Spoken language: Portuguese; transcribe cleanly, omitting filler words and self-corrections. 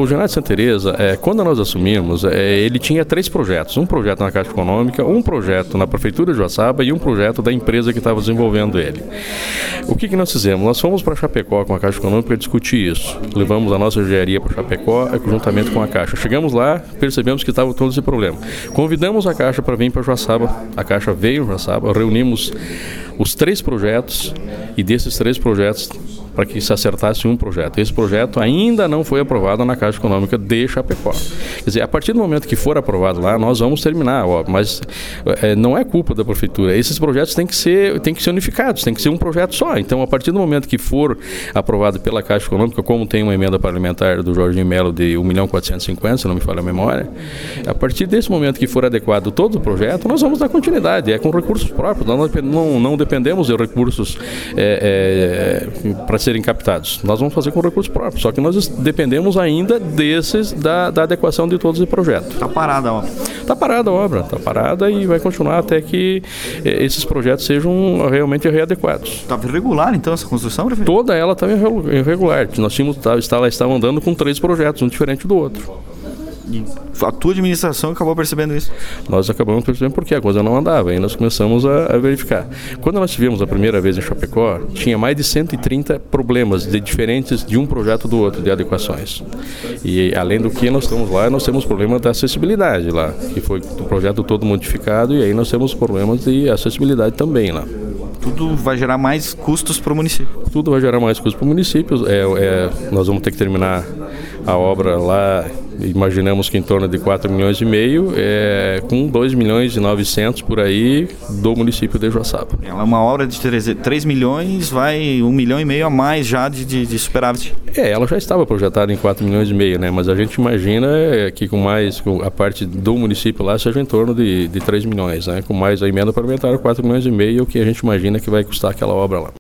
Ginásio Santa Teresa, quando nós assumimos, ele tinha 3 projetos. Um projeto na Caixa Econômica, um projeto na Prefeitura de Joaçaba e um projeto da empresa que estava desenvolvendo ele. O que nós fizemos? Nós fomos para Chapecó com a Caixa Econômica para discutir isso. Levamos a nossa engenharia para Chapecó, juntamente com a Caixa. Chegamos lá, percebemos que estava todo esse problema. Convidamos a Caixa para vir para Joaçaba. A Caixa veio em Joaçaba, reunimos os 3 projetos e desses 3 projetos para que se acertasse um projeto. Esse projeto ainda não foi aprovado na Caixa Econômica de Chapecó. Quer dizer, a partir do momento que for aprovado lá, nós vamos terminar a obra, mas não é culpa da Prefeitura. Esses projetos têm que ser unificados, tem que ser um projeto só. Então, a partir do momento que for aprovado pela Caixa Econômica, como tem uma emenda parlamentar do Jorginho Melo de 1.450.000, se não me falha a memória, a partir desse momento que for adequado todo o projeto, nós vamos dar continuidade. É com recursos próprios, nós não dependemos de recursos para serem captados. Nós vamos fazer com recursos próprios, só que nós dependemos ainda da adequação de todos os projetos. Está parada a obra? Está parada a obra, está parada e vai continuar até que esses projetos sejam realmente readequados. Estava irregular então essa construção, prefeito? Toda ela estava irregular. Nós estavam andando com 3 projetos, um diferente do outro. E a tua administração acabou percebendo isso? Nós acabamos percebendo porque a coisa não andava, aí nós começamos a verificar. Quando nós tivemos a primeira vez em Chapecó, tinha mais de 130 problemas diferentes de um projeto do outro, de adequações. E além do que nós estamos lá, nós temos problema da acessibilidade lá, que foi o projeto todo modificado, e aí nós temos problemas de acessibilidade também lá. Tudo vai gerar mais custos para o município? Tudo vai gerar mais custos para o município. Nós vamos ter que terminar a obra lá, imaginamos que em torno de 4,5 milhões, com 2,9 milhões por aí do município de Joaçaba. Ela é uma obra de 3 milhões, vai 1,5 milhão a mais já de superávit. Ela já estava projetada em 4,5 milhões, né? Mas a gente imagina que com a parte do município lá seja em torno de 3 milhões, né? Com mais a emenda parlamentar, 4,5 milhões é o que a gente imagina que vai custar aquela obra lá.